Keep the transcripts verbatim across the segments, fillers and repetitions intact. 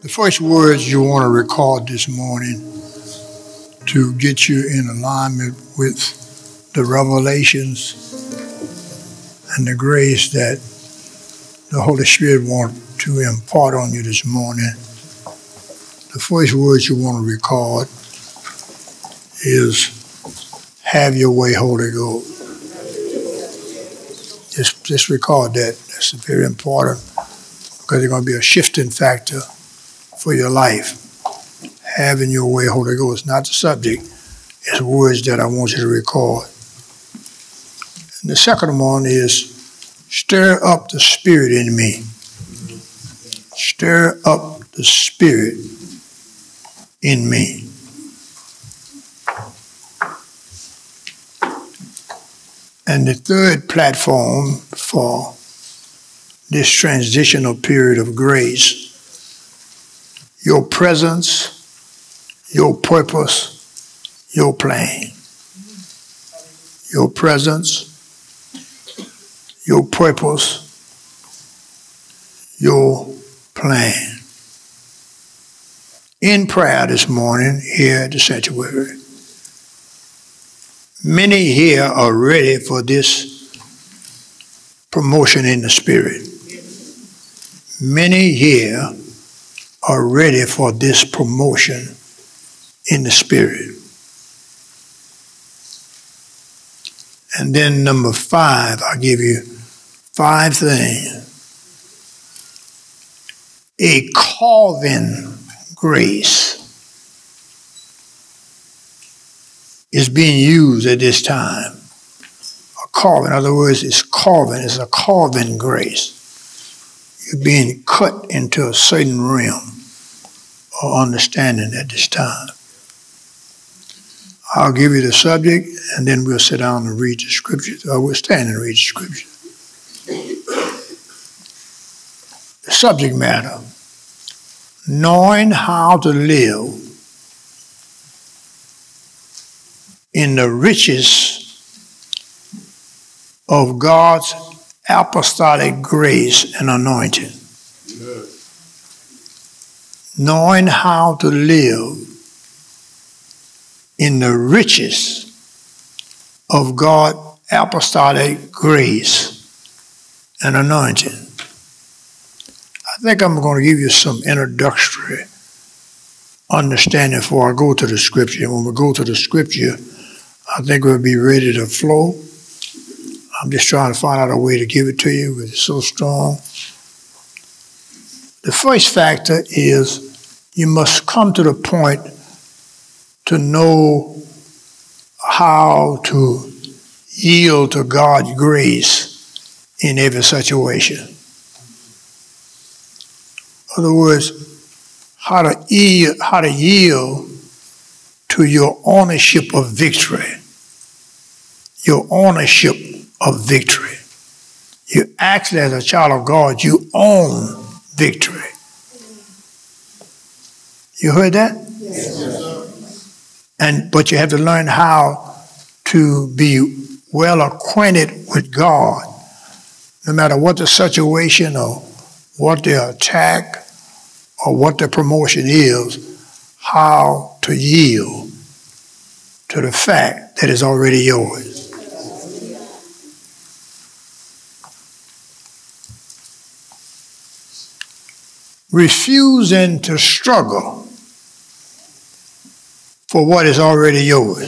The first words you want to record this morning to get you in alignment with the revelations and the grace that the Holy Spirit wants to impart on you this morning. The first words you want to record is, have your way, Holy Ghost. Just, just record that. That's very important because it's going to be a shifting factor for your life. Having your way, Holy Ghost, not the subject. It's words that I want you to record. And the second one is, stir up the Spirit in me. Stir up the Spirit in me. And the third platform for this transitional period of grace, your presence, your purpose, your plan. Your presence, your purpose, your plan. In prayer this morning here at the sanctuary, many here are ready for this promotion in the Spirit. Many here are ready for this promotion in the Spirit. And then number five, I'll give you five things. A Calvin grace is being used at this time. A Calvin, in other words, it's Calvin, it's a Calvin grace. You're being cut into a certain realm of understanding at this time. I'll give you the subject, and then we'll sit down and read the scriptures, or we'll stand and read the scriptures. The subject matter, knowing how to live in the riches of God's apostolic grace and anointing. Amen. Knowing how to live in the riches of God's apostolic grace and anointing. I think I'm going to give you some introductory understanding before I go to the scripture. When we go to the scripture, I think we'll be ready to flow. I'm just trying to find out a way to give it to you, but it's so strong. The first factor is you must come to the point to know how to yield to God's grace in every situation. In other words, how to yield, how to yield to your ownership of victory. Your ownership of victory. You actually, as a child of God, you own victory. You heard that? Yes, sir. And but you have to learn how to be well acquainted with God, no matter what the situation or what the attack or what the promotion is, how to yield to the fact that it's already yours. Refusing to struggle for what is already yours.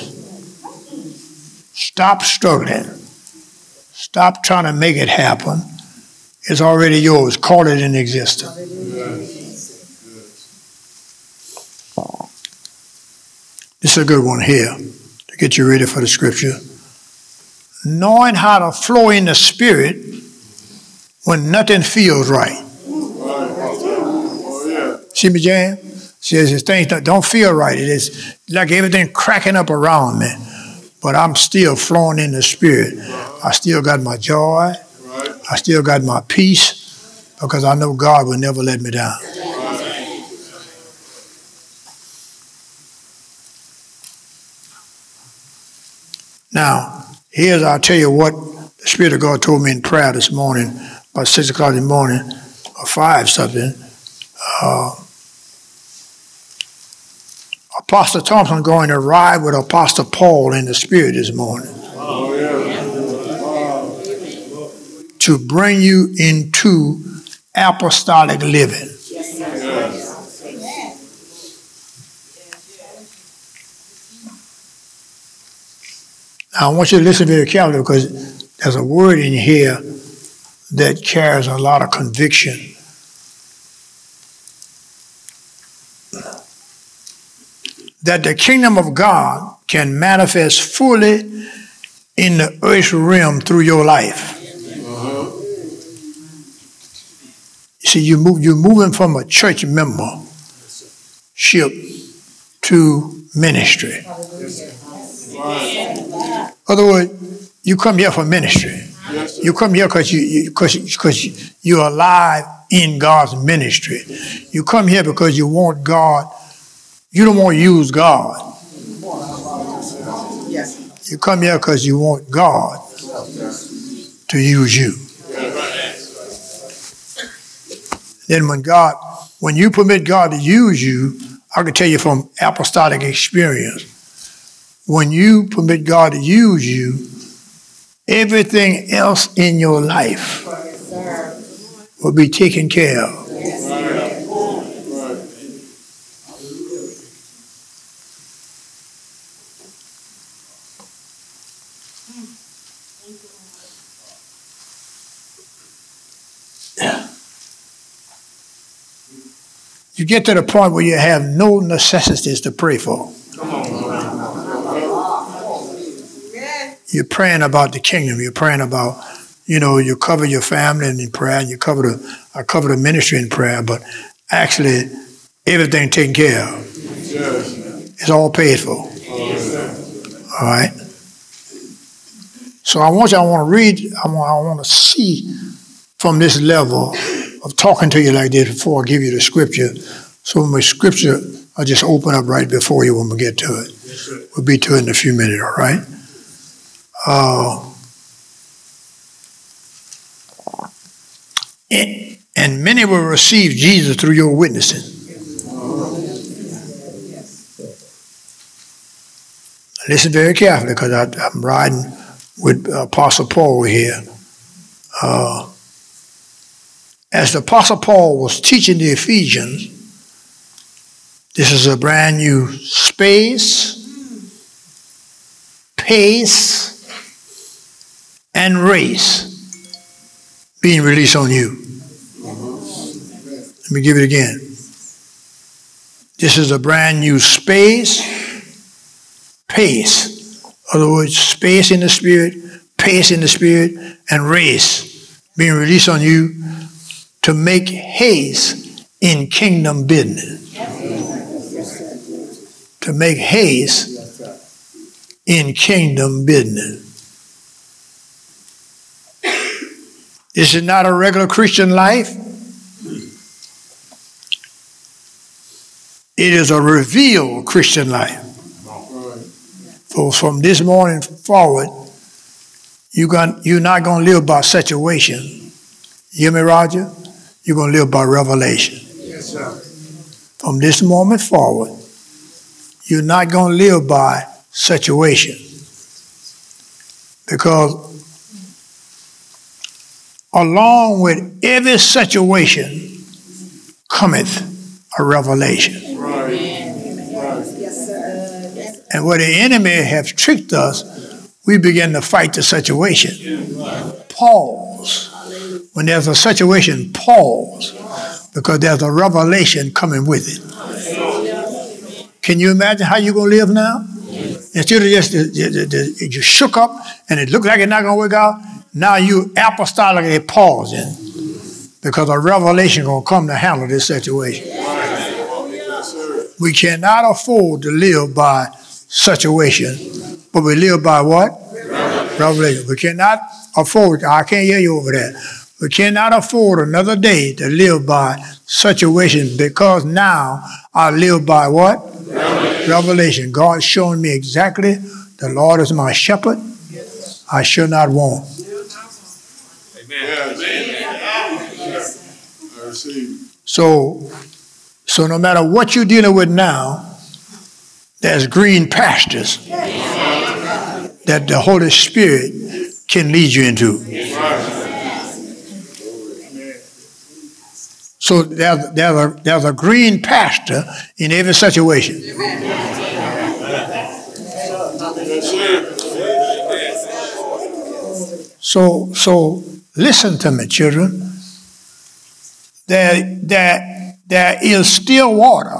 Stop struggling. Stop trying to make it happen. It's already yours. Call it in existence. This is a good one here to get you ready for the scripture. Knowing how to flow in the Spirit when nothing feels right. See me, Jan? Says things that don't feel right. It is like everything cracking up around me. But I'm still flowing in the Spirit. I still got my joy. I still got my peace because I know God will never let me down. Now, here's, I'll tell you what the Spirit of God told me in prayer this morning, about six o'clock in the morning, or five something. Uh, Apostle Thompson going to ride with Apostle Paul in the Spirit this morning. Oh, yeah. To bring you into apostolic living. Yes. Now, I want you to listen very carefully because there's a word in here that carries a lot of conviction. That the kingdom of God can manifest fully in the earth realm through your life. Uh-huh. You see, you move, you're moving from a church membership to ministry. Right. In other words, you come here for ministry. Yes, You come here because you, because because you're alive in God's ministry. You come here because you want God. You don't want to use God. You come here because you want God to use you. Then when God, when you permit God to use you, I can tell you from apostolic experience, when you permit God to use you, everything else in your life will be taken care of. You get to the point where you have no necessities to pray for. You're praying about the kingdom. You're praying about, you know, you cover your family in prayer, and you cover the, I cover the ministry in prayer, but actually everything taken care of. It's all paid for. All right. So I want you, I want to read, I want, I want to see from this level of talking to you like this before I give you the scripture. So my scripture, I'll just open up right before you when we get to it. We'll be to it in a few minutes, all right? Uh, and, and many will receive Jesus through your witnessing. Listen very carefully because I'm riding with Apostle Paul here. Uh, as the Apostle Paul was teaching the Ephesians, this is a brand new space, pace, and race being released on you. Let me give it again. This is a brand new space, pace. In other words, space in the spirit, pace in the spirit, and race being released on you to make haste in kingdom business. To make haste in kingdom business. This is not a regular Christian life. It is a revealed Christian life. So from this morning forward, you got, you're not going to live by situation. You hear me, Roger? You're going to live by revelation. Yes, sir. From this moment forward, you're not going to live by situation. Because along with every situation cometh a revelation. Right. Yes, sir. And where the enemy have tricked us, we begin to fight the situation. Pause. When there's a situation, pause. Because there's a revelation coming with it. Can you imagine how you're going to live now? Instead of just the, the, the, you shook up and it looked like it's not going to work out, now you apostolically pausing because a revelation going to come to handle this situation. We cannot afford to live by situation, but we live by what? Revelation. We cannot afford, I can't hear you over there. We cannot afford another day to live by situation because now I live by what? Revelation. Revelation. God showing me exactly the Lord is my shepherd. I shall not want. Amen. I receive. So, so no matter what you're dealing with now, there's green pastures that the Holy Spirit can lead you into. So there's, there's, a, there's a green pasture in every situation. So, so listen to me, children. There, there, there is still water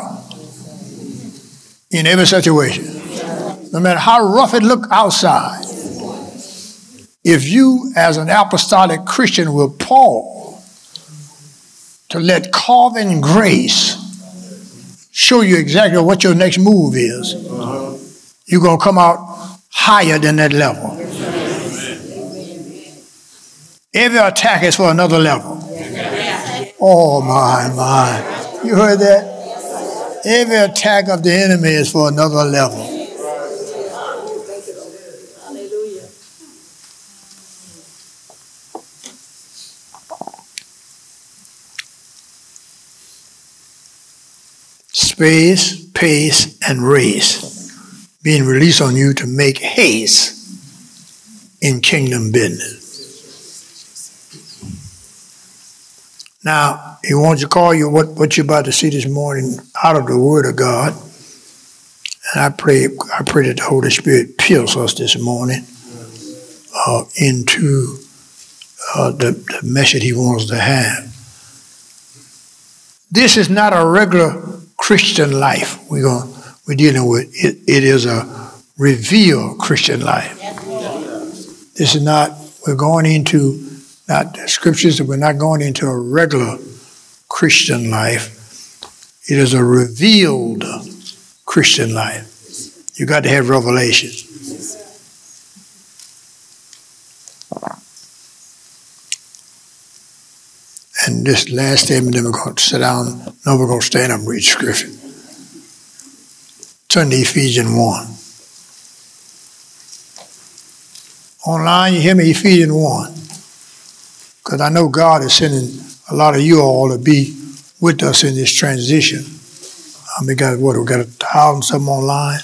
in every situation. No matter how rough it look outside, if you, as an apostolic Christian, will pause to let carving grace show you exactly what your next move is, you're going to come out higher than that level. Every attack is for another level. Oh, my, my. You heard that? Every attack of the enemy is for another level. Space, pace, and race being released on you to make haste in kingdom business. Now, he wants to call you what, what you're about to see this morning out of the Word of God. And I pray I pray that the Holy Spirit pierce us this morning uh, into uh, the, the message he wants to have. This is not a regular Christian life we're, going, we're dealing with. It, it is a revealed Christian life. This is not, we're going into not the scriptures, we're not going into a regular Christian life. It is a revealed Christian life. You got to have revelation. And this last statement, then we're going to sit down. No, we're going to stand up and read scripture. Turn to Ephesians one. Online, you hear me? Ephesians one. Because I know God is sending a lot of you all to be with us in this transition. Um, we got what? We got a thousand something online.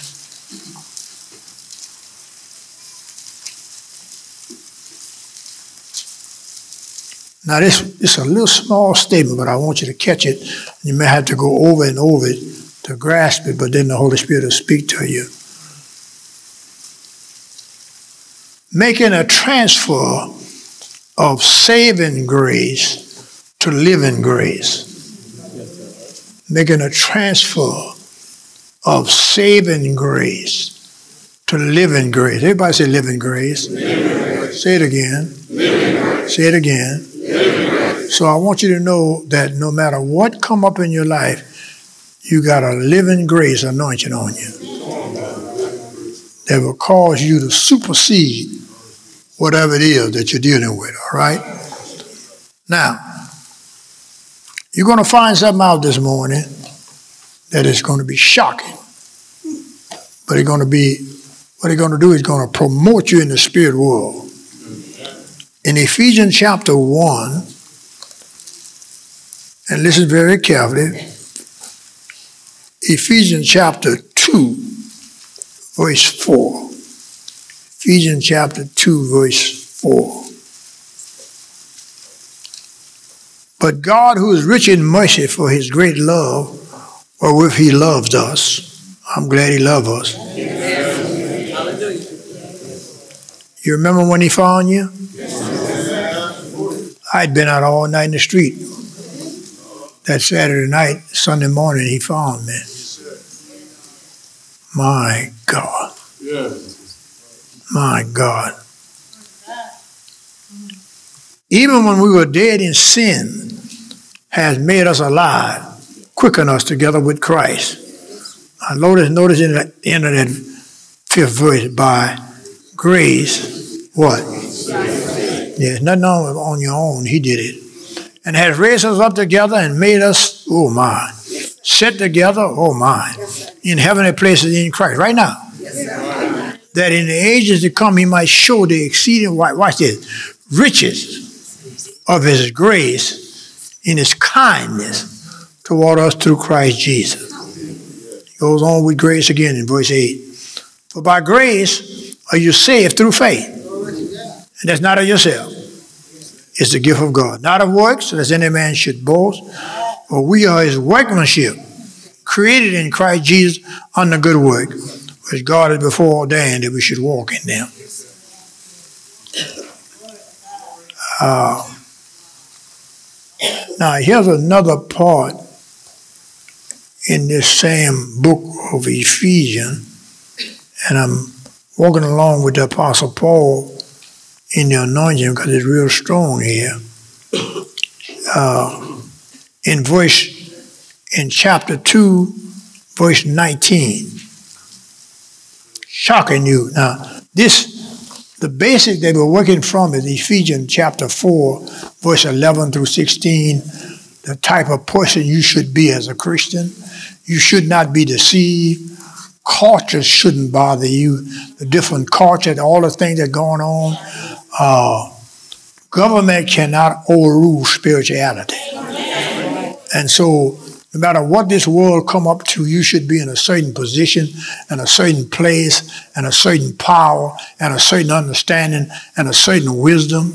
Now this is a little small statement, but I want you to catch it. You may have to go over and over it to grasp it, but then the Holy Spirit will speak to you. Making a transfer of saving grace to living grace. Making a transfer of saving grace to living grace. Everybody say living grace. Living grace. Say it again. Living grace. Say it again. Living grace. So I want you to know that no matter what come up in your life, you got a living grace anointing on you that will cause you to supersede whatever it is that you're dealing with, all right? Now, you're going to find something out this morning that is going to be shocking. But it's going to be, what it's going to do is going to promote you in the spirit world. In Ephesians chapter one, and listen very carefully, Ephesians chapter two, verse four. Ephesians chapter two, verse four. But God, who is rich in mercy for his great love, wherewith he loved us. I'm glad he loved us. Hallelujah. You remember when he found you? I'd been out all night in the street. That Saturday night, Sunday morning, he found me. My God. My God. Even when we were dead in sin, has made us alive, quickened us together with Christ. I notice, notice in the end of that fifth verse, by grace, what? Yeah, nothing on, on your own, he did it. And has raised us up together and made us, oh my, set together, oh my, in heavenly places in Christ, right now. That in the ages to come he might show the exceeding, watch this, riches of his grace in his kindness toward us through Christ Jesus. You're Goes on with grace again in verse eight. For by grace are you saved through faith. And that's not of yourself. It's the gift of God. Not of works, lest any man should boast. For we are his workmanship, created in Christ Jesus unto good work, which God has before ordained that we should walk in them. Uh, now, here's another part in this same book of Ephesians, and I'm walking along with the Apostle Paul in the anointing because it's real strong here. Uh, in verse, in chapter two, verse nineteen. Shocking you. Now, this, the basic they were working from is Ephesians chapter four, verse eleven through sixteen, the type of person you should be as a Christian. You should not be deceived. Culture shouldn't bother you. The different culture, all the things that are going on. Uh, government cannot overrule spirituality. And so, no matter what this world come up to, you should be in a certain position, and a certain place, and a certain power, and a certain understanding, and a certain wisdom,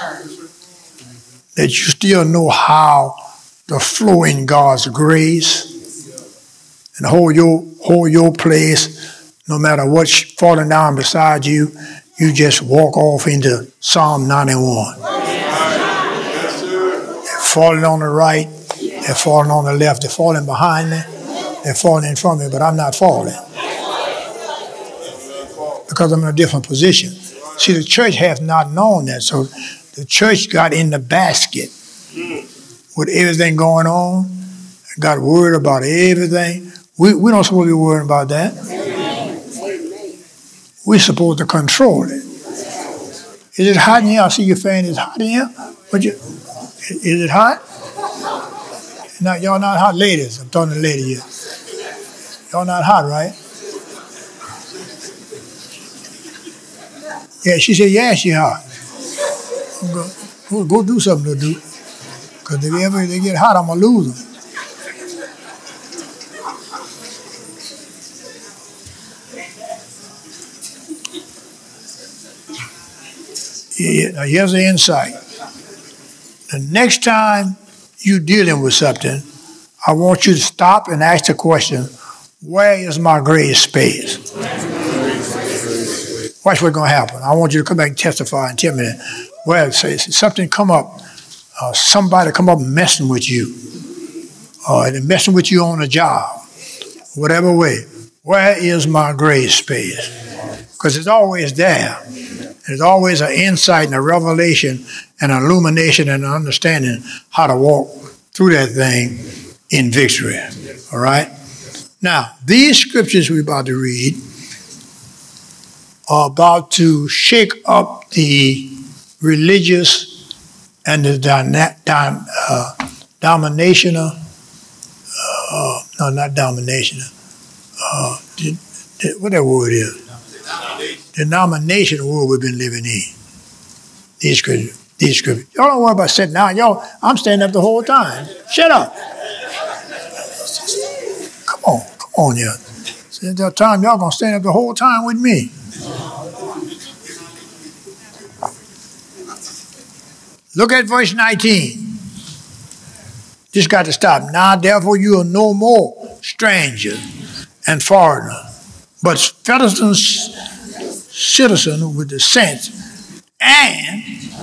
that you still know how to flow in God's grace and hold your hold your place, no matter what's falling down beside you. You just walk off into Psalm ninety-one. They're falling on the right, they're falling on the left, they're falling behind me, they're falling in front of me, but I'm not falling. Because I'm in a different position. See, the church has not known that, so the church got in the basket with everything going on, got worried about everything. We, we don't supposed to be worried about that. We're supposed to control it. Is it hot in here? I see your fan is hot in here. What you, is it hot? Now, y'all not hot ladies. I'm talking to ladies here. Y'all not hot, right? Yeah, she said, yeah, she hot. Go, go, go do something to do. Because if ever they get hot, I'm going to lose them. Yeah, now here's the insight. The next time you're dealing with something, I want you to stop and ask the question, where is my grace space? Watch what's going to happen. I want you to come back and testify and tell me that. Well, say something come up, uh, somebody come up messing with you, or they're messing with you on a job, whatever way. Where is my grace space? Because it's always there. There's always an insight and a revelation and an illumination and an understanding how to walk through that thing in victory. All right? Now, these scriptures we're about to read are about to shake up the religious and the dyna- dom- uh, dominational, uh, no, not dominational, uh, the, the, what that word is? Denominational world we've been living in. These scriptures. These scriptures. Y'all don't worry about sitting down. Y'all, I'm standing up the whole time. Shut up. Come on, come on, y'all. Since that time, y'all gonna stand up the whole time with me. Look at verse nineteen. This got to stop. Now, therefore, you are no more stranger and foreigner, but citizens, citizen with the saints, and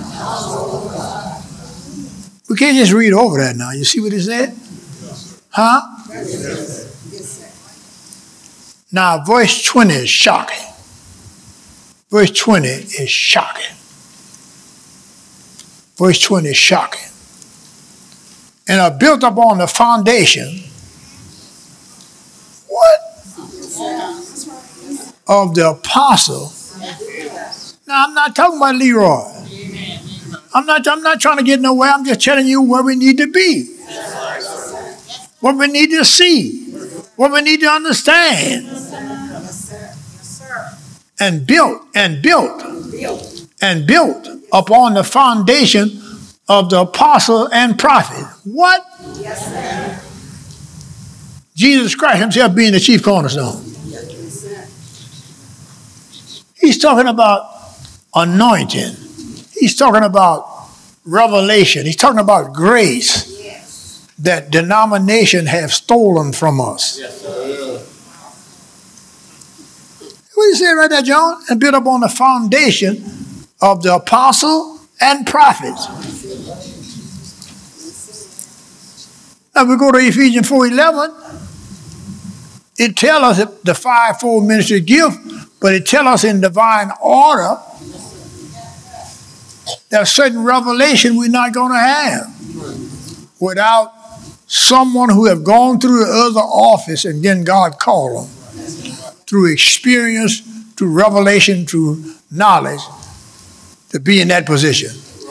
we can't just read over that now. You see what it said? Huh? Now, verse twenty is shocking. Verse twenty is shocking. Verse twenty is shocking. And are built upon the foundation, what? Of the apostle. Now, I'm not talking about Leroy. I'm not, I'm not trying to get nowhere. I'm just telling you where we need to be. What we need to see. What we need to understand. And built, and built, and built upon the foundation of the apostle and prophet. What? Jesus Christ himself being the chief cornerstone. He's talking about anointing. He's talking about revelation. He's talking about grace that denomination have stolen from us. What do you say right there, John? And built up on the foundation of the apostle and prophets. Now we go to Ephesians four eleven. It tells us the fivefold ministry gift, but it tells us in divine order there's certain revelation we're not going to have without someone who have gone through the other office and then God called them through experience, through revelation, through knowledge to be in that position.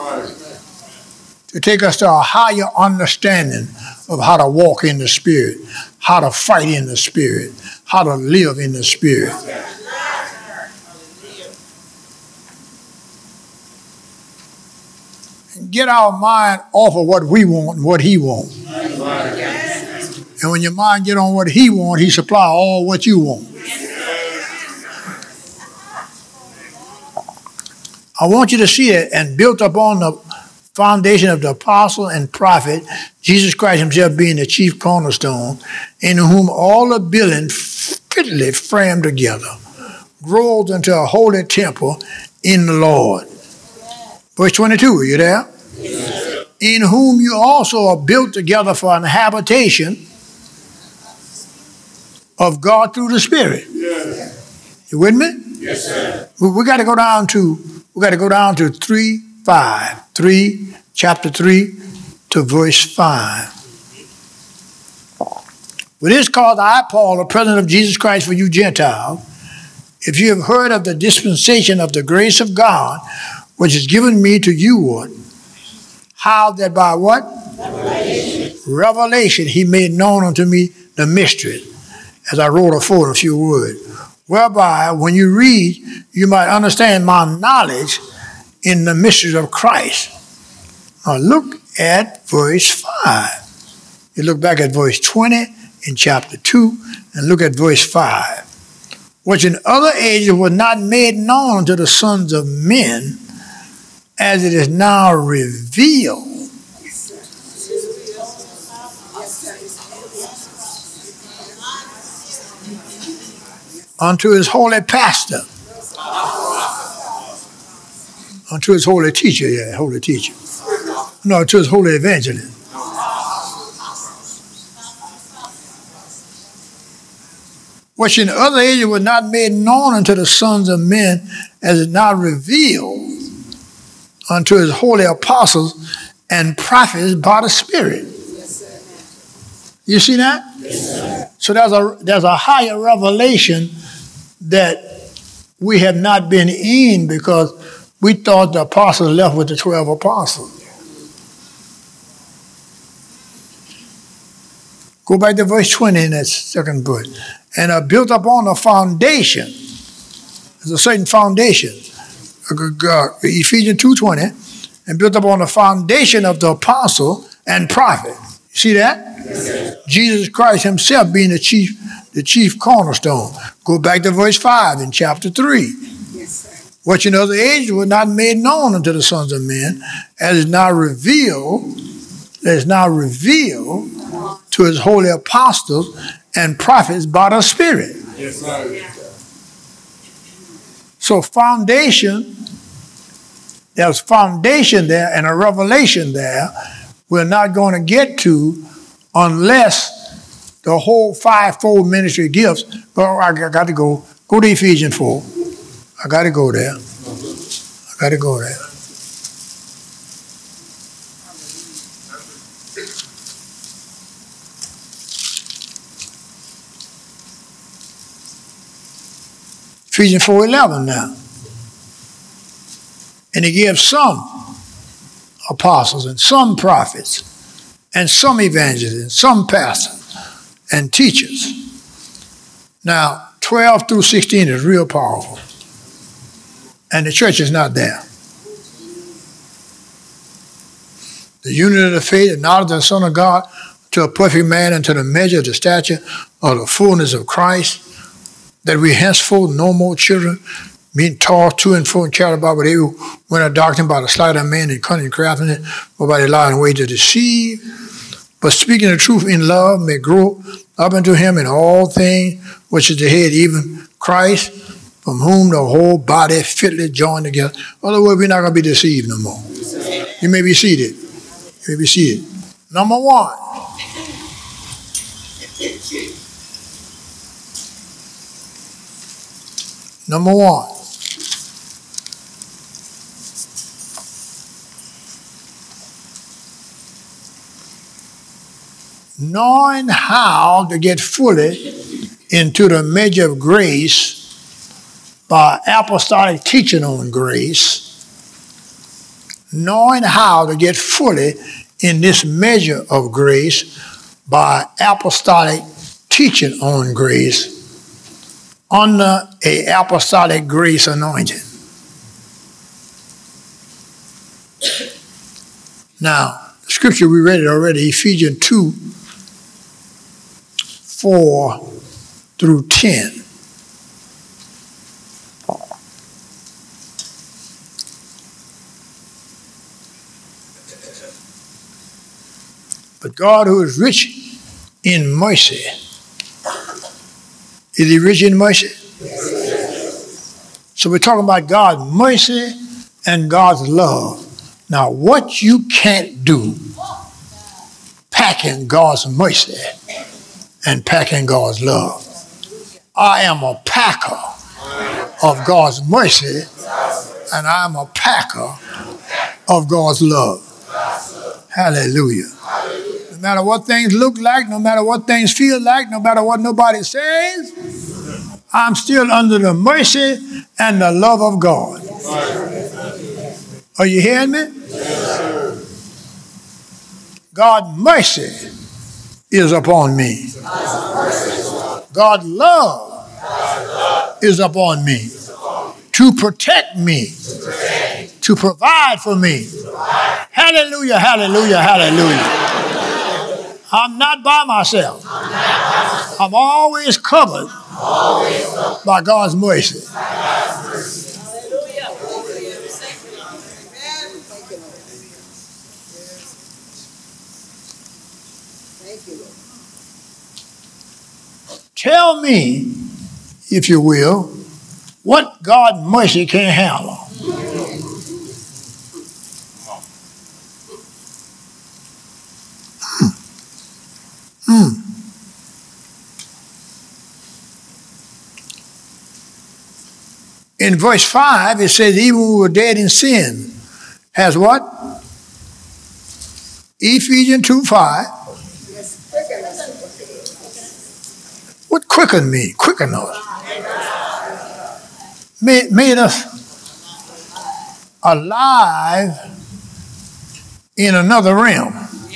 To take us to a higher understanding of how to walk in the Spirit, how to fight in the Spirit, how to live in the Spirit. And get our mind off of what we want and what He wants. And when your mind get on what He wants, He supply all what you want. I want you to see it, and built upon the foundation of the apostle and prophet, Jesus Christ himself being the chief cornerstone, in whom all the building fitly framed together grows into a holy temple in the Lord. Verse twenty-two, are you there? Yes. In whom you also are built together for an habitation of God through the Spirit. Yes. You with me? Yes, sir. We, we got to go down to we got to go down to three five, three chapter three to verse five. For this cause I, Paul, a prisoner of Jesus Christ for you Gentiles, if you have heard of the dispensation of the grace of God, which is given me to you, what? How that by what? Revelation. Revelation he made known unto me the mystery, as I wrote afore in a few words, whereby when you read, you might understand my knowledge in the mysteries of Christ. Now look at verse five. You look back at verse twenty in chapter two, and look at verse five. Which in other ages was not made known to the sons of men, as it is now revealed. Unto his holy pastor. Unto his holy teacher, yeah, holy teacher. No, to his holy evangelist. Which in other ages was not made known unto the sons of men, as it now revealed unto his holy apostles and prophets by the Spirit. You see that? Yes, so there's a there's a higher revelation that we have not been in because we thought the apostles left with the twelve apostles. Go back to verse twenty in that second verse. And are built upon a foundation. There's a certain foundation. Ephesians two twenty. And built upon a foundation of the apostle and prophet. You see that? Yes. Jesus Christ himself being the chief, the chief cornerstone. Go back to verse five in chapter three. Yes, which in other ages was not made known unto the sons of men, as is now revealed, as now revealed to his holy apostles and prophets by the Spirit. Yes, sir. So foundation, there's foundation there and a revelation there we're not going to get to unless the whole fivefold ministry gifts. Well, I got to go. Go to Ephesians four. I got to go there. I got to go there. Ephesians four eleven now. And he gives some apostles and some prophets and some evangelists and some pastors and teachers. Now, twelve through sixteen is real powerful. And the church is not there. The unity of the faith and knowledge of the Son of God to a perfect man and to the measure of the stature of the fullness of Christ, that we henceforth no more children, being tossed to and fro and carried about with every wind of doctrine by the sleight of man and cunning craftiness, or by the lying way to deceive, but speaking the truth in love may grow up into him in all things, which is the head, even Christ, from whom the whole body fitly joined together. In other words, we're not going to be deceived no more. You may be seated. You may be seated. Number one. Number one. Knowing how to get fully into the measure of grace by apostolic teaching on grace, knowing how to get fully in this measure of grace by apostolic teaching on grace under a apostolic grace anointing. Now, the scripture we read it already, Ephesians two, four through ten. But God, who is rich in mercy, is he rich in mercy? Yes. So we're talking about God's mercy and God's love. Now, what you can't do, packing God's mercy and packing God's love. I am a packer of God's mercy, and I'm a packer of God's love. Hallelujah. No matter what things look like, no matter what things feel like, no matter what nobody says, I'm still under the mercy and the love of God. Are you hearing me? God's mercy is upon me. God's love is upon me to protect me, to provide for me. Hallelujah, hallelujah, hallelujah. I'm not by myself. I'm always covered by God's mercy. Tell me, if you will, what God's mercy can handle. Hmm. In verse five, it says, even we were dead in sin. Has what? Ephesians two five. What quickened me? Quickened us. Made, made us alive in another realm.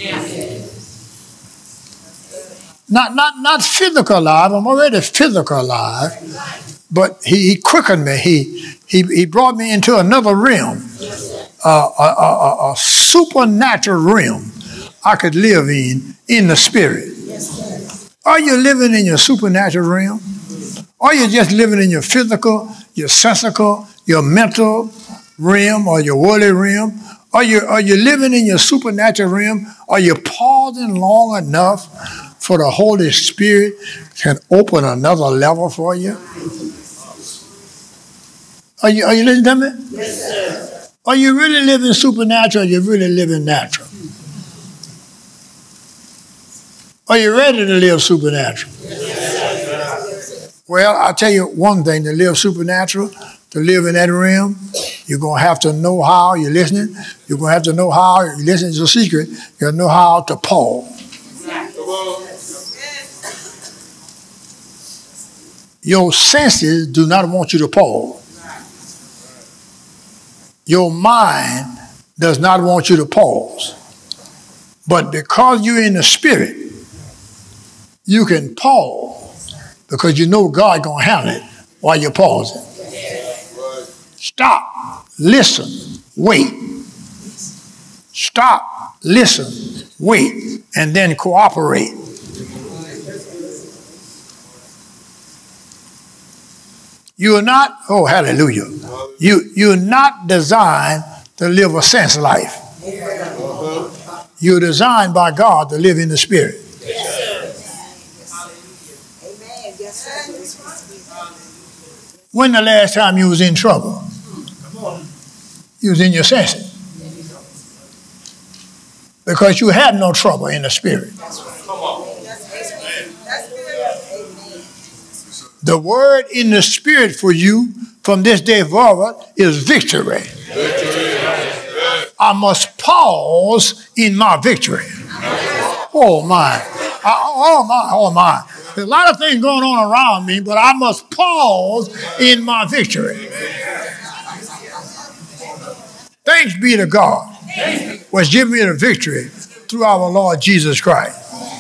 Not, not, not physical alive. I'm already physical alive. But he, he quickened me. He, he, he brought me into another realm. Uh, a, a, a supernatural realm I could live in, in the spirit. Are you living in your supernatural realm? Or are you just living in your physical, your sensical, your mental realm, or your worldly realm? Are you, are you living in your supernatural realm? Are you pausing long enough for the Holy Spirit can open another level for you? Are you, are you listening to me? Yes, sir. Are you really living supernatural, or are you really living natural? Are you ready to live supernatural? Yes. Well, I'll tell you one thing, to live supernatural, to live in that realm, you're going to have to know how, you're listening, you're going to have to know how, you're listening to a secret, you got to know how to pause. Your senses do not want you to pause. Your mind does not want you to pause. But because you're in the spirit, you can pause because you know God gonna handle it while you're pausing. Stop, listen, wait. Stop, listen, wait, and then cooperate. You are not, oh, hallelujah. You, you're not designed to live a sense life. You're designed by God to live in the Spirit. When the last time you was in trouble? You was in your senses. Because you had no trouble in the Spirit. The word in the Spirit for you from this day forward is victory. I must pause in my victory. Oh my. I, oh my. Oh my. There's a lot of things going on around me, but I must pause in my victory. Thanks be to God, which given me the victory through our Lord Jesus Christ.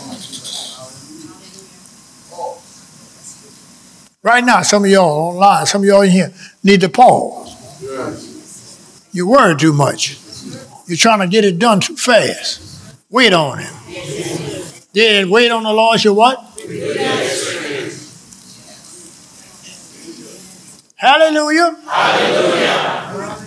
Right now, some of y'all online, some of y'all in here need to pause. You worry too much. You're trying to get it done too fast. Wait on him. Then wait on the Lord, you what? Hallelujah. Hallelujah.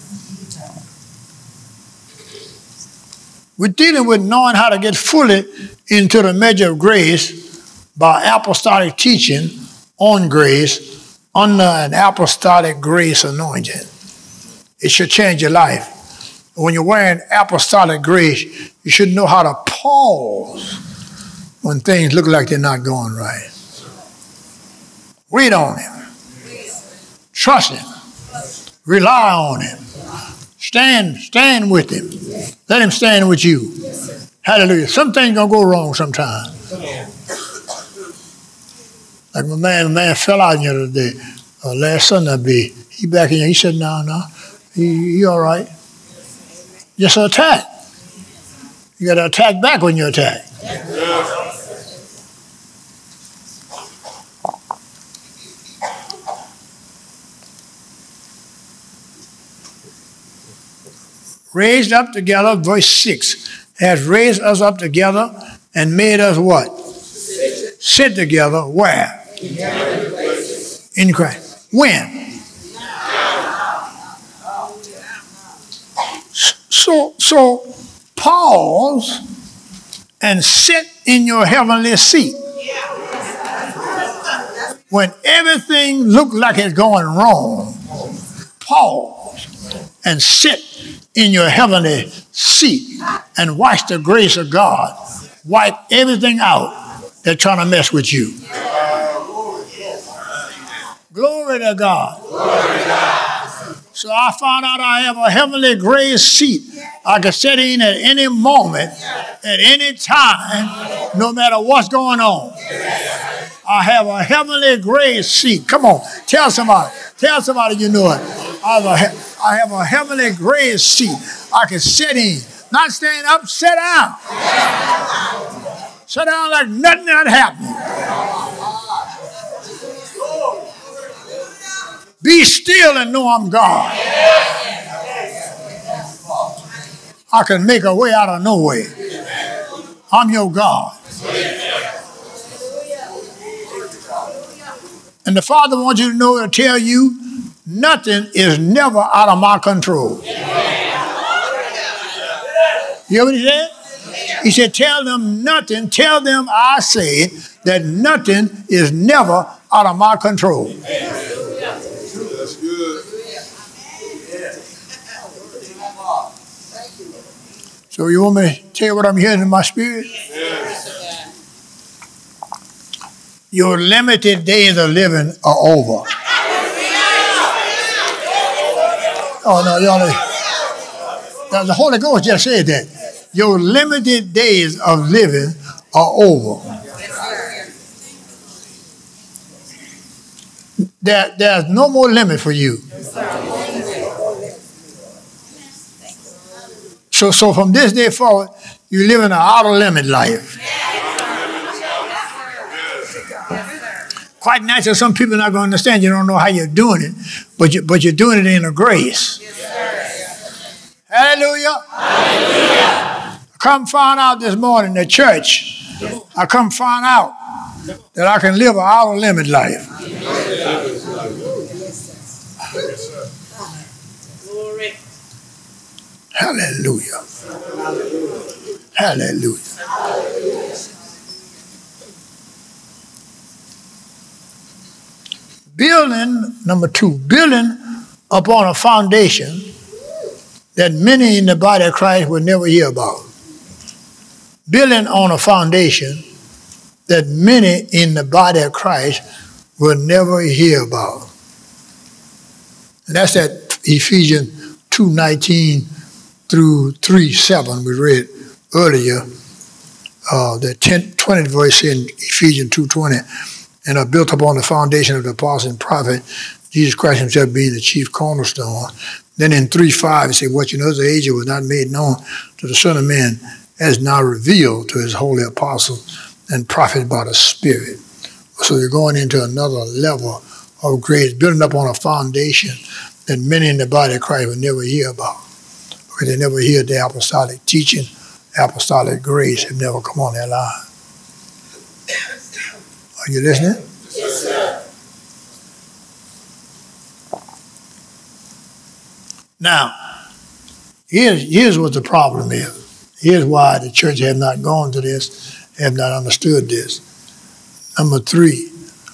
We're dealing with knowing how to get fully into the measure of grace by apostolic teaching on grace under an apostolic grace anointing. It should change your life. When you're wearing apostolic grace, you should know how to pause when things look like they're not going right. Wait on him. Trust him. Rely on him. Stand, stand with him. Let him stand with you. Hallelujah. Some things gonna go wrong sometime. Like my man, man fell out the other day. Uh, last Sunday, I be. He back in here. He said, no, no. He, he all right. Just an attack. You got to attack back when you attack. Raised up together, verse six, has raised us up together and made us what? Sit, Sit together, where? In Christ. When? So, so pause and sit in your heavenly seat. When everything looks like it's going wrong, pause and sit in your heavenly seat and watch the grace of God wipe everything out that's trying to mess with you. Glory to God. Glory to God. So I found out I have a heavenly grace seat I can sit in at any moment, at any time, no matter what's going on. I have a heavenly grace seat. Come on, tell somebody. Tell somebody you know it. I have a, he- I have a heavenly grace seat I can sit in. Not stand up, sit down. Sit down like nothing had happened. Be still and know I'm God. I can make a way out of no way. I'm your God. And the Father wants you to know to tell you, nothing is never out of my control. You hear what he said? He said, tell them nothing. Tell them I said that nothing is never out of my control. That's good. So you want me to tell you what I'm hearing in my spirit? Yes. Your limited days of living are over. Oh, no, y'all. The Holy Ghost just said that. Your limited days of living are over. There, there's no more limit for you. So, so from this day forward, you live in an outer limit life. Quite natural. Some people are not going to understand. You don't know how you're doing it, but you, but you're doing it in a grace. Hallelujah. Hallelujah. I come find out this morning in the church, I come find out that I can live an outer limit life. Glory. Hallelujah. Hallelujah. Building, number two, building upon a foundation that many in the body of Christ will never hear about. Building on a foundation that many in the body of Christ will never hear about. And that's that Ephesians two nineteen through three seven we read earlier. Uh, the tenth, twentieth verse in Ephesians two twenty, and are built upon the foundation of the apostle and prophet, Jesus Christ himself being the chief cornerstone. Then in three five, it says, what you know, the age was not made known to the Son of Man, as now revealed to his holy apostles and prophets by the Spirit. So you're going into another level of grace, building up on a foundation that many in the body of Christ will never hear about, because they never hear the apostolic teaching, apostolic grace have never come on their line. Are you listening? Yes, sir. Now, here's, here's what the problem is. Here's why the church have not gone to this, have not understood this. Number three,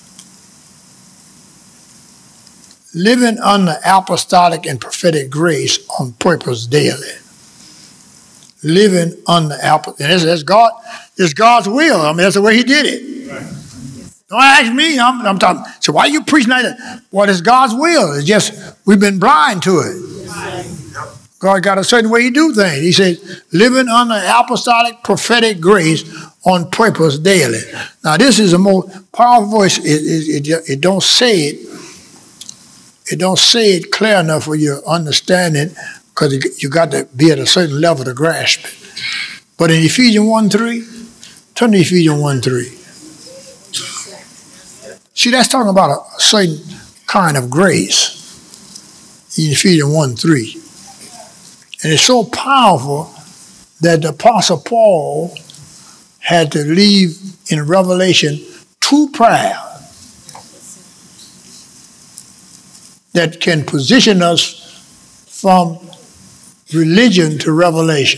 living under apostolic and prophetic grace on purpose daily. Living under apostolic, and it's, it's, God, it's God's will. I mean, that's the way he did it. Right. Don't ask me, I'm, I'm talking, so why are you preaching like that? Well, it's God's will. It's just, we've been blind to it. God got a certain way he do things. He said, living under apostolic prophetic grace on purpose daily. Now, this is a more powerful voice. It, it, it, it don't say it. It don't say it clear enough for you to understand it, because you got to be at a certain level to grasp it. But in Ephesians one three, turn to Ephesians one three. See, that's talking about a, a certain kind of grace in Ephesians one three. And it's so powerful that the Apostle Paul had to leave in Revelation two prayers that can position us from religion to revelation,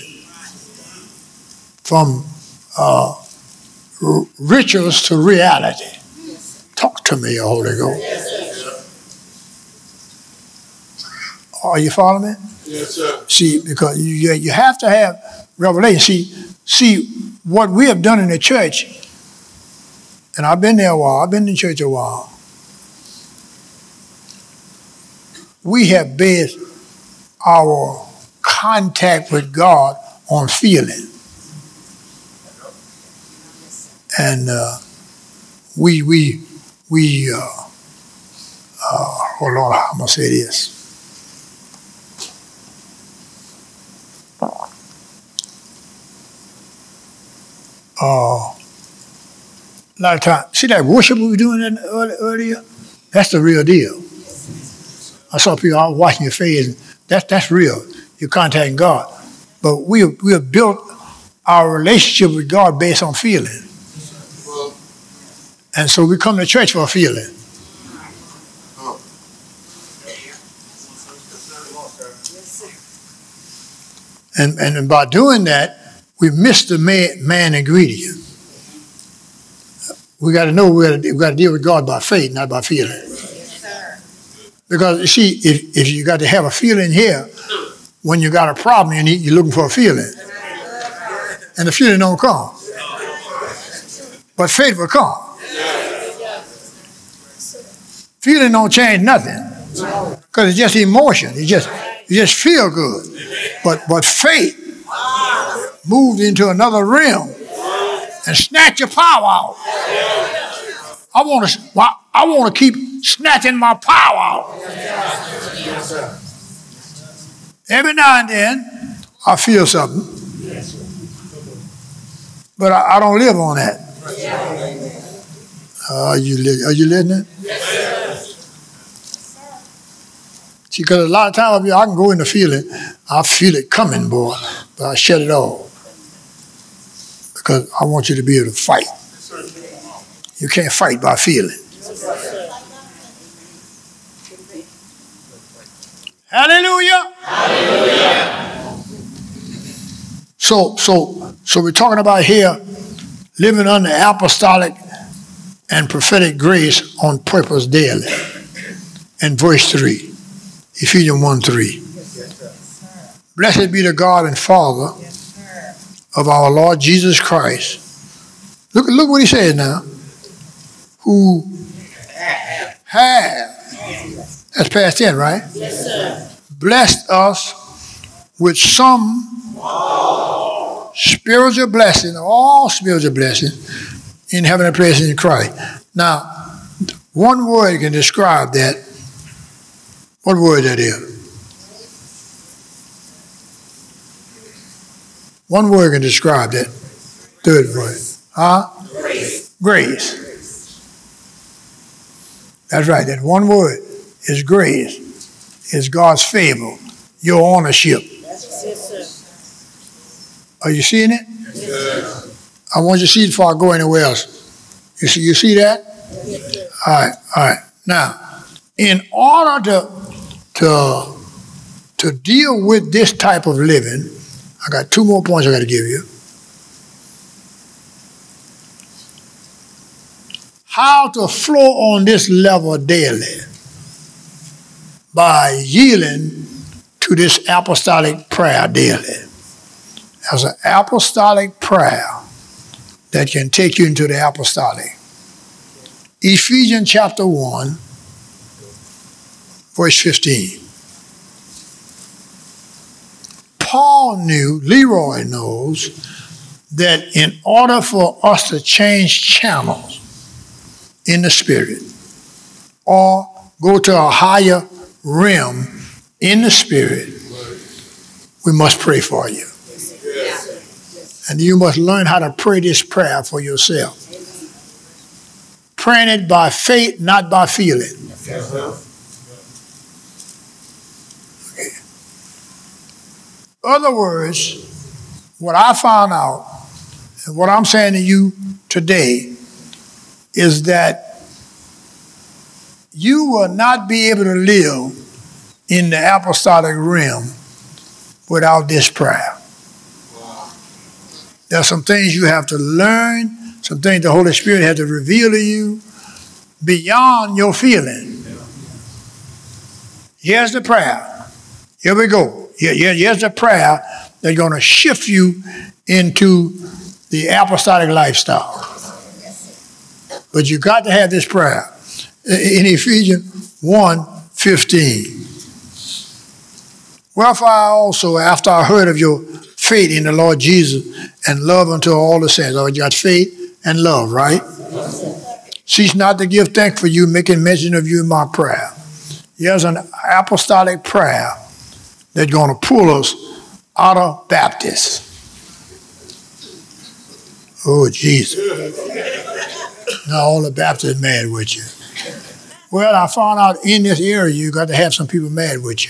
from uh, r- rituals to reality. Talk to me, Holy Ghost. Are you following me? Yes, sir. See, because you you have to have revelation. See, see what we have done in the church, and I've been there a while, I've been in church a while. We have based our contact with God on feeling. And uh, we, we, we, uh, uh, oh Lord, how am I going to say this? Uh, a lot of times, see that worship we were doing earlier? That's the real deal. I saw people, I was watching your face, and that's, that's real. You're contacting God. But we have, we have built our relationship with God based on feeling. And so we come to church for a feeling. And, and by doing that, we miss the man, man ingredient. We got to know we got to deal with God by faith, not by feeling. Because you see, if, if you got to have a feeling here, when you got a problem, you need, you're looking for a feeling. And the feeling don't come. But faith will come. Feeling don't change nothing. Because it's just emotion. It just, you just feel good. But, but faith moved into another realm and snatch your power out. I want to I want to keep snatching my power out. Every now and then, I feel something. But I, I don't live on that. Uh, are, you li- are you listening? See, because a lot of times I can go into feeling, I feel it coming, boy, but I shut it off. because I want you to be able to fight. You can't fight by feeling. Hallelujah. Hallelujah. So, so, so we're talking about here living under apostolic and prophetic grace on purpose daily. And verse three, Ephesians one three. Blessed be the God and Father of our Lord Jesus Christ. Look, look what he says now. Who have, that's past tense, right? Yes, sir. Blessed us with some spiritual blessing, all spiritual blessings in heavenly places in Christ. Now, one word can describe that. What word that is? One word can describe that. Third word. Huh? Grace. Grace. That's right. That one word is grace. It's God's favor, your ownership. Yes, sir. Are you seeing it? Yes. I want you to see it before I go anywhere else. You see, you see that? Yes, sir. All right, all right. Now, in order to to to deal with this type of living, I got two more points I got to give you. How to flow on this level daily by yielding to this apostolic prayer daily. There's an apostolic prayer that can take you into the apostolic. Ephesians chapter one, verse fifteen. Paul knew, Leroy knows, that in order for us to change channels in the spirit or go to a higher realm in the spirit, we must pray for you. And you must learn how to pray this prayer for yourself. Praying it by faith, not by feeling. Okay. Other words, what I found out, and what I'm saying to you today, is that you will not be able to live in the apostolic realm without this prayer. There are some things you have to learn, some things the Holy Spirit has to reveal to you beyond your feeling. Here's the prayer. Here we go. Here, here, here's the prayer that's going to shift you into the apostolic lifestyle. But you got to have this prayer. In Ephesians one fifteen. Wherefore I also, after I heard of your faith in the Lord Jesus and love unto all the saints. Oh, you got faith and love, right? Cease not to give thanks for you, making mention of you in my prayer. Here's an apostolic prayer that's going to pull us out of Baptists. Oh, Jesus. Now all the Baptists mad with you. Well, I found out in this area you got to have some people mad with you.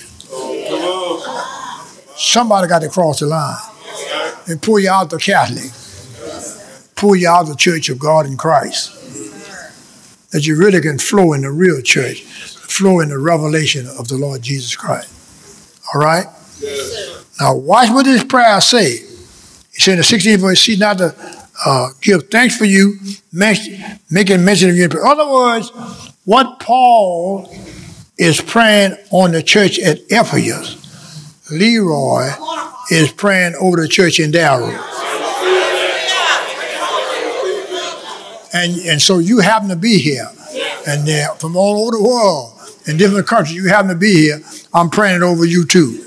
Somebody got to cross the line and pull you out the Catholic, pull you out the Church of God in Christ, that you really can flow in the real church, flow in the revelation of the Lord Jesus Christ. All right? Yes. Now watch what this prayer say. He said in the sixteenth verse, see not to uh, give thanks for you, making mention of you. In other words, what Paul is praying on the church at Ephesus, Leroy is praying over the church in Darrow. And, and so you happen to be here. And they're from all over the world, in different countries, you happen to be here. I'm praying it over you too.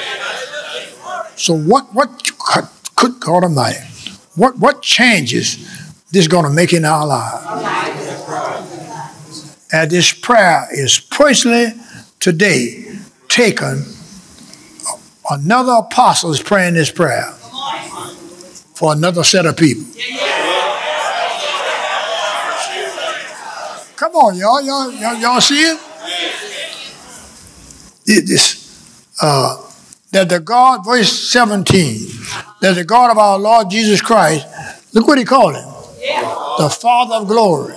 So what, what good God Almighty, what, what changes this going to make in our lives? And this prayer is personally today taken. Another apostle is praying this prayer for another set of people. Come on, y'all. Y'all, y'all, y'all see it? This, uh, that the God, verse seventeen, that the God of our Lord Jesus Christ, Look what he called him. The Father of glory.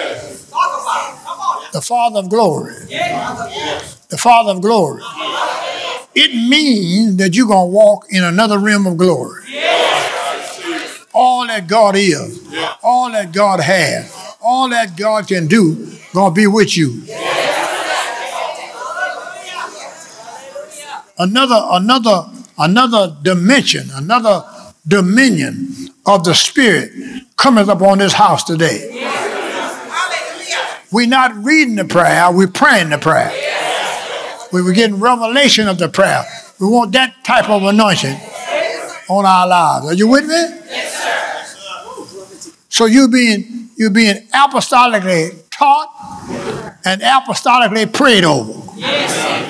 The Father of glory. The Father of glory. It means that you're going to walk in another realm of glory. All that God is, all that God has, all that God can do, going to be with you. Another, another, another dimension, another dominion of the Spirit cometh upon this house today. We're not reading the prayer, we're praying the prayer. We were getting revelation of the prayer. We want that type of anointing on our lives. Are you with me? Yes, sir. So you're being, you're being apostolically taught and apostolically prayed over. Yes.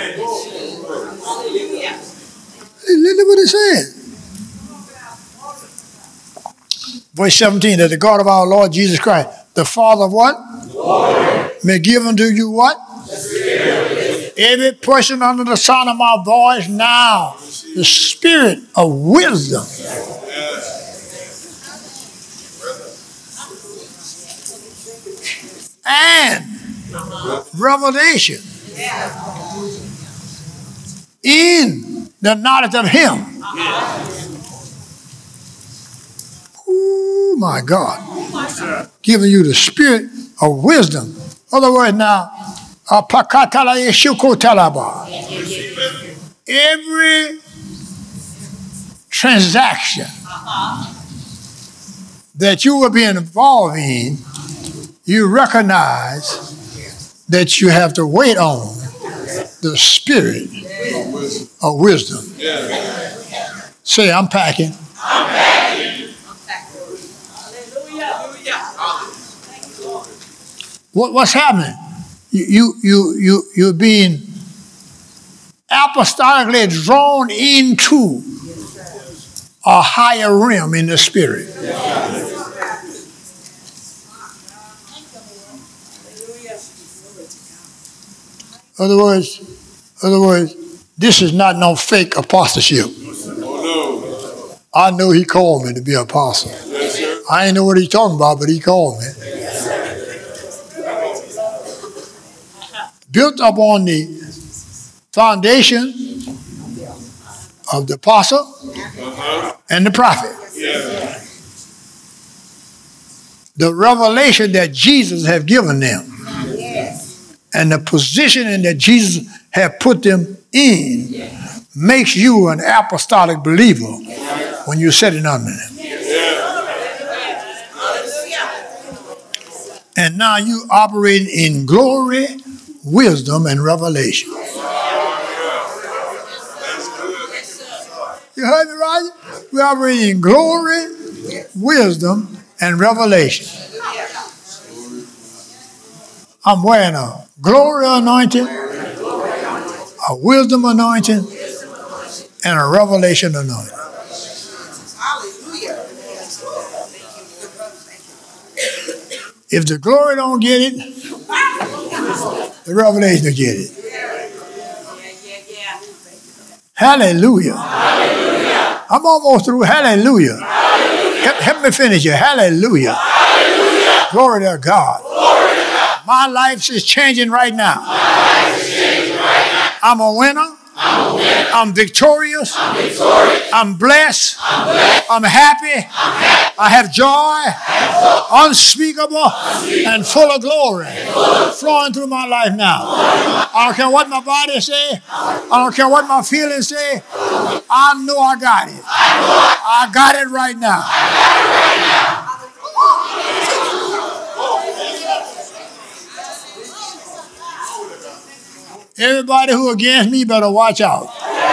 Listen what it says. Verse seventeen, that the God of our Lord Jesus Christ, the Father of what? Lord. May give unto you what? Every person under the sound of my voice now, the spirit of wisdom. And revelation in the knowledge of him. Oh my God. Giving you the spirit of wisdom. In other words, now, every transaction that you will be involved in, you recognize that you have to wait on the spirit of wisdom. Say, I'm packing. I'm packing. What, what's happening? You, you, you, you're being apostolically drawn into a higher realm in the spirit. Other words, other words, this is not no fake apostleship. I know he called me to be an apostle. I ain't know what he's talking about, but he called me. Built up on the foundation of the apostle and the prophet. The revelation that Jesus has given them. And the positioning that Jesus had put them in makes you an apostolic believer when you're sitting under them. And now you operate in glory, wisdom, and revelation. You heard me right? We operate in glory, wisdom, and revelation. I'm wearing a glory anointing, a wisdom anointing, and a revelation anointing. If the glory don't get it, the revelation will get it. Hallelujah. Hallelujah. I'm almost through. Hallelujah. Hallelujah. Help, help me finish it. Hallelujah. Hallelujah. Glory to God. Glory to God. My life is changing right now. My life is changing right now. I'm a winner. I'm, a winner. I'm victorious. I'm victorious. I'm blessed. I'm blessed. I'm happy. I'm happy. I have joy. I have joy. Unspeakable, Unspeakable and full of glory full of flowing through my life now. I don't care what my body say. I don't care what my feelings say. I know I got it. I got it right now. I got it right now. Everybody who against me better watch out.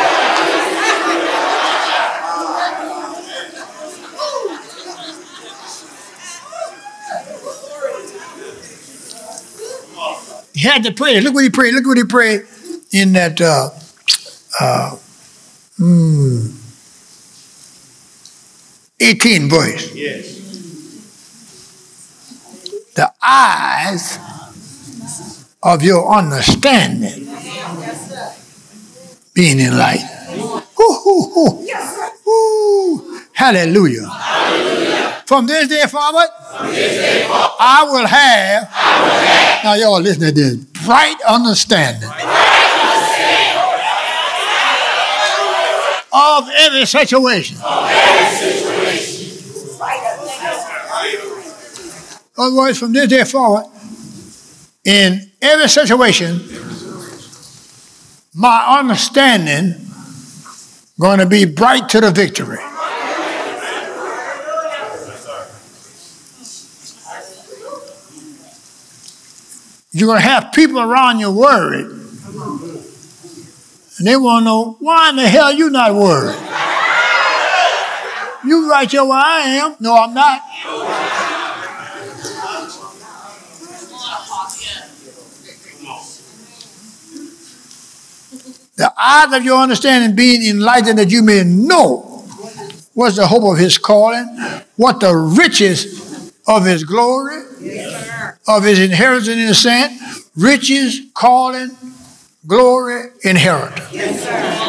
He had to pray. Look what he prayed. Look what he prayed in that uh, uh, mm, eighteen verse. Yes. The eyes of your understanding being enlightened. Ooh, ooh, ooh. Ooh. Hallelujah. Hallelujah. From this day forward, I will have, now y'all listen to this, bright understanding of every situation. In other words, from this day forward, in every situation, my understanding going to be bright to the victory. You're going to have people around you worried. And they want to know, why in the hell you not worried? You right there where I am. No, I'm not. The eyes of your understanding being enlightened, that you may know what's the hope of his calling, what the riches of his glory, yes, of his inheritance in the saint, riches, calling, glory, inheritance. Yes,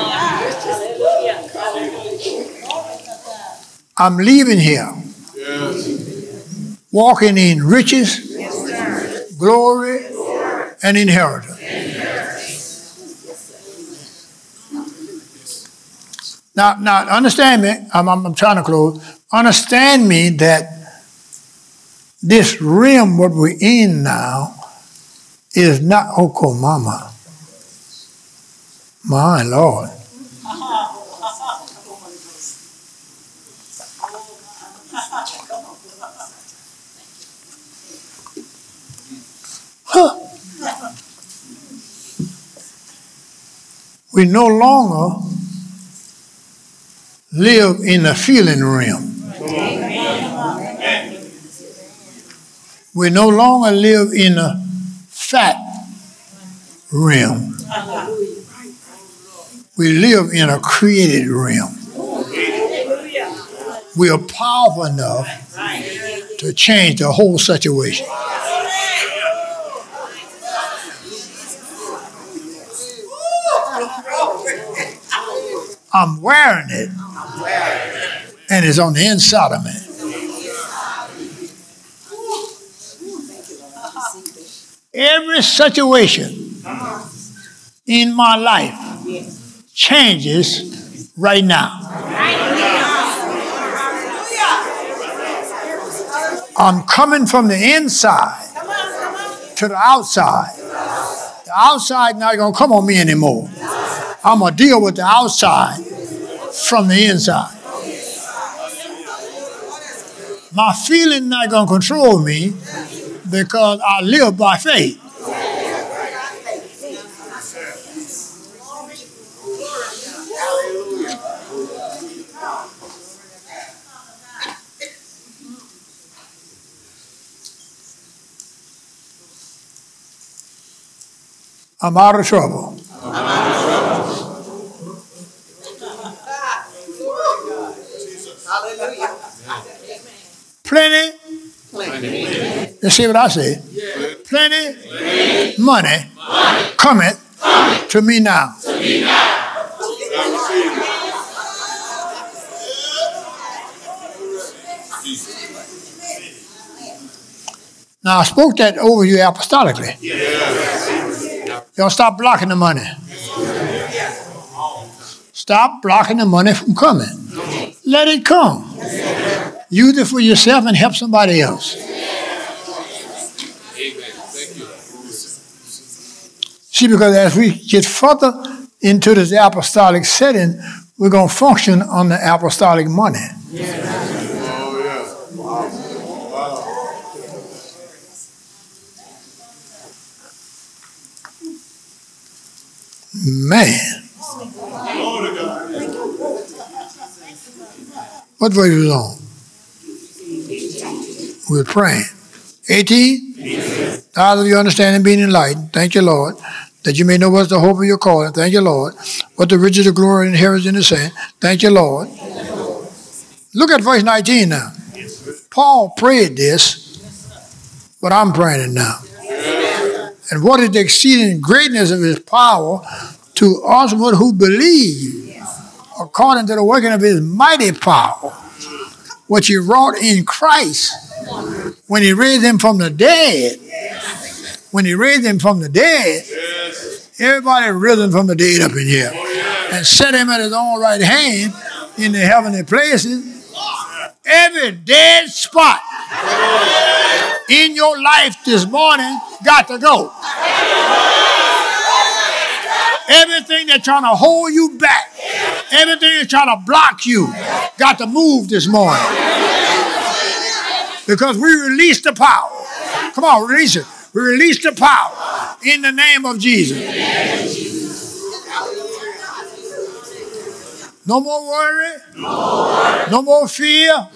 I'm leaving here, yes, walking in riches, yes, glory, and inheritance. Now, now, understand me. I'm, I'm, I'm trying to close. Understand me that this realm, what we're in now, is not Oko Mama. My Lord. Huh. We no longer live in the feeling realm. Amen. We no longer live in a fat realm. We live in a created realm. We are powerful enough to change the whole situation. I'm wearing it. And it's on the inside of me. Every situation in my life changes right now. I'm coming from the inside to the outside. The outside not going to come on me anymore. I'm going to deal with the outside from the inside. My feeling not going to control me because I live by faith. I'm out of trouble. I'm out of trouble. Hallelujah. Plenty. Plenty. Let's see what I say. Yeah. Plenty. Plenty. Money. Money. Cometh Coming. To me now. To me now. Now, I spoke that over you apostolically. Yeah. Y'all stop blocking the money. Stop blocking the money from coming. Let it come. Use it for yourself and help somebody else. Amen. Thank you. See, because as we get further into this apostolic setting, we're going to function on the apostolic money. Oh, yeah. Wow. Wow. Man. What verse was on? We were praying. eighteen? The eyes of your understanding being enlightened. Thank you, Lord. That you may know what's the hope of your calling. Thank you, Lord. What the riches of glory and inheritance in the saints. Thank you, Lord. Look at verse nineteen now. Paul prayed this, but I'm praying it now. And what is the exceeding greatness of his power to us who believe, according to the working of his mighty power, what he wrought in Christ when he raised him from the dead. When he raised him from the dead, everybody risen from the dead up in here and set him at his own right hand in the heavenly places. Every dead spot in your life this morning got to go. Everything that's trying to hold you back, everything that's trying to block you, got to move this morning. Because we release the power. Come on, release it. We release the power in the name of Jesus. No more worry. No more fear.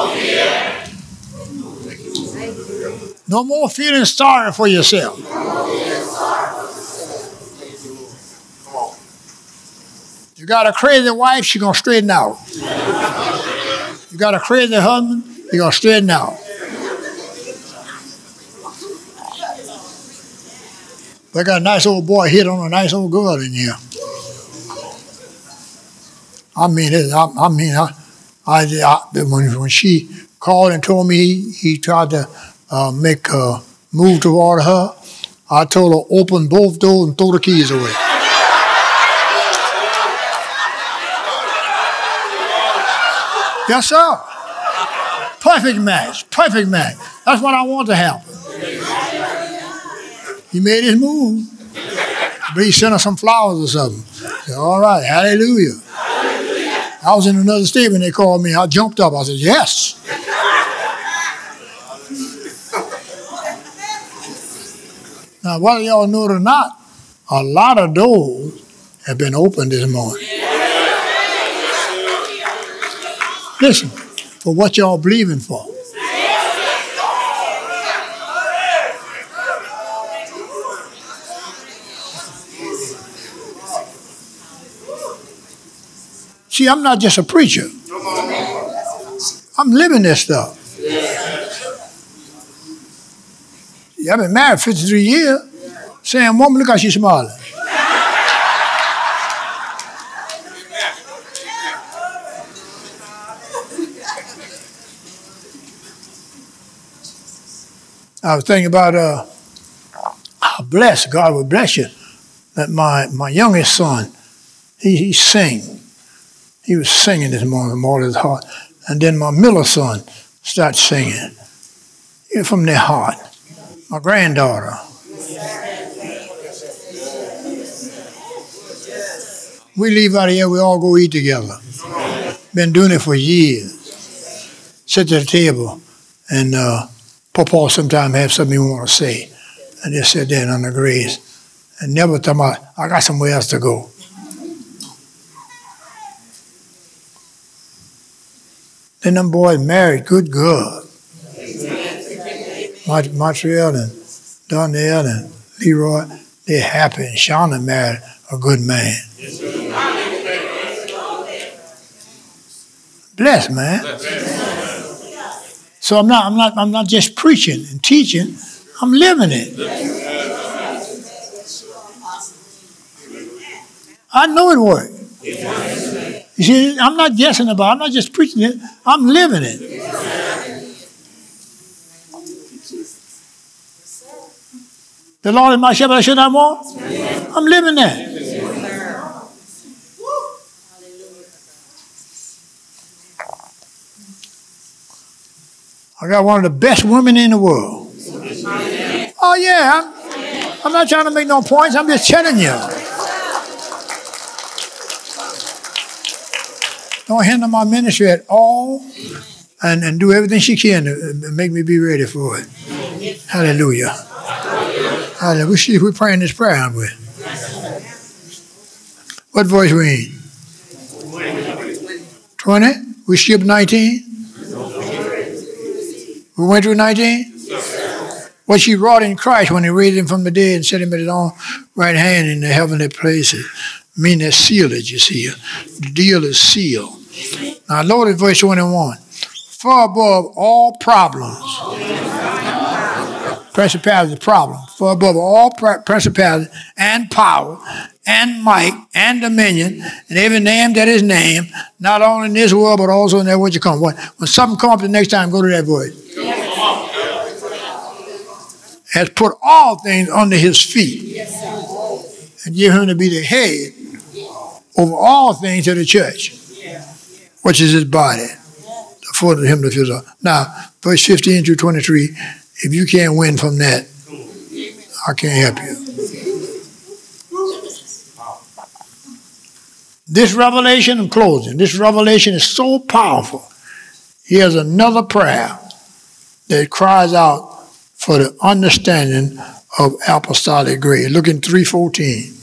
No more feeling sorry for yourself. You got a crazy wife, she's going to straighten out. You got a crazy husband, you're going to straighten out. They got a nice old boy hit on a nice old girl in here. I mean, it, I, I mean, I, I, I when, when she called and told me he, he tried to uh, make a move toward her, I told her open both doors and throw the keys away. Yes, sir. Perfect match. Perfect match. That's what I want to happen. He made his move. But he sent us some flowers or something. Said, all right, hallelujah. hallelujah. I was in another state when they called me. I jumped up. I said, yes. Now, whether y'all know it or not, a lot of doors have been opened this morning. Listen, for what y'all believing for. See, I'm not just a preacher. I'm living this stuff. See, I've been married fifty-three years. Saying, woman, look how she's smiling. I was thinking about uh, how blessed God would bless you. That my, my youngest son, he, he sing. He was singing this morning from all his heart. And then my middle son started singing from their heart. My granddaughter. We leave out of here, we all go eat together. Been doing it for years. Sit at the table and uh, Papa sometimes have something you want to say. And just sit there under grace. And never tell me, I got somewhere else to go. Then them boys married, good God. Montreal and Donnell and Leroy, they're happy. And Shauna married a good man. Blessed, man. So I'm not, I'm not, I'm not just preaching and teaching. I'm living it. I know it worked. You see, I'm not guessing about it. I'm not just preaching it. I'm living it. The Lord is my shepherd, I should not want. I'm living that. I got one of the best women in the world. Oh, yeah. I'm, I'm not trying to make no points. I'm just telling you. Don't hinder my ministry at all, and, and do everything she can to make me be ready for it. Hallelujah. Hallelujah. We see if we're praying this prayer, aren't we? What voice we in? twenty? We skipped nineteen? We went through nineteen? What she wrought in Christ when he raised him from the dead and set him at his own right hand in the heavenly places. Mean that sealed it, you see. The deal is sealed. Now, Lord, verse twenty-one. Far above all problems. Principality, problem. Far above all principality and power and might and dominion and every name that is named, not only in this world but also in that which you come. When, when something comes up the next time, go to that verse. Has put all things under his feet and give him to be the head over all things to the church, which is his body, the full of him that fills up. Now, verse fifteen through twenty-three, if you can't win from that, I can't help you. This revelation, in closing, this revelation is so powerful. Here's another prayer that cries out for the understanding of apostolic grace. Look in three fourteen.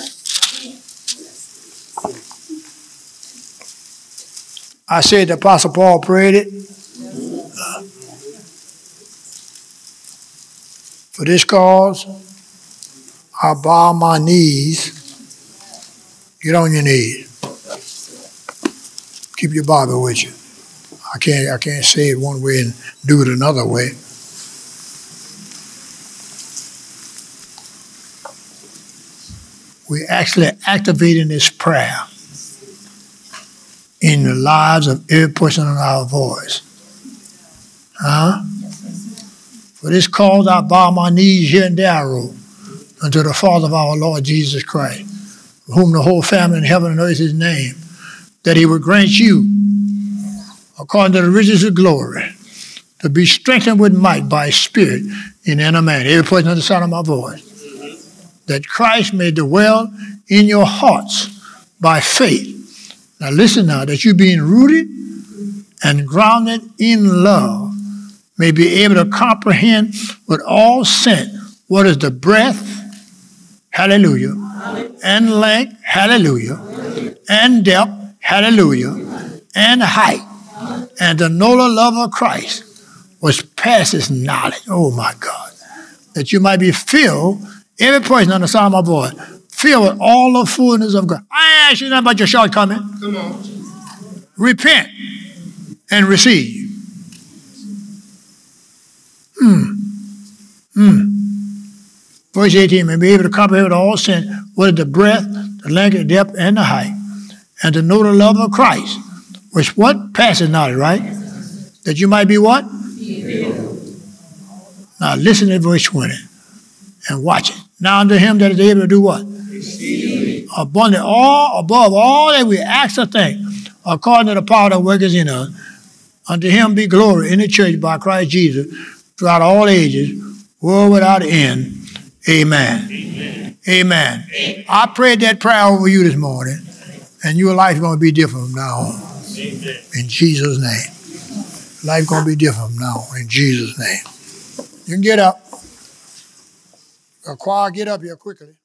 I said the Apostle Paul prayed it. Uh, for this cause, I bow my knees. Get on your knees. Keep your Bible with you. I can't, I can't say it one way and do it another way. We're actually activating this prayer in the lives of every person on our voice. Huh? For this cause I bow my knees here and there, unto the Father of our Lord Jesus Christ, for whom the whole family in heaven and earth is named, that he would grant you, according to the riches of glory, to be strengthened with might by his Spirit in the inner man. Every person on the sound of my voice. That Christ may dwell in your hearts by faith. Now listen now, that you being rooted and grounded in love may be able to comprehend with all sense what is the breadth, hallelujah, and length, hallelujah, and depth, hallelujah, and height, and to know the love of Christ, which passes knowledge. Oh my God. That you might be filled, every person on the sound of my voice, filled with all the fullness of God. I ain't ask you nothing about your shortcoming. Come on. Repent and receive. Hmm. Hmm. Verse eighteen, may be able to comprehend with all sense what is the breadth, the length, the depth, and the height, and to know the love of Christ, which what? Passes knowledge, right? That you might be what? Now listen to verse twenty and watch it. Now unto him that is able to do what? Abundant, all above all that we ask or think, according to the power that worketh in us. Unto him be glory in the church by Christ Jesus throughout all ages, world without end. Amen. Amen. Amen. Amen. I prayed that prayer over you this morning, and your life is going to be different from now on. Amen. In Jesus' name. Life is going to be different from now on, in Jesus' name. You can get up. A choir, get up here quickly.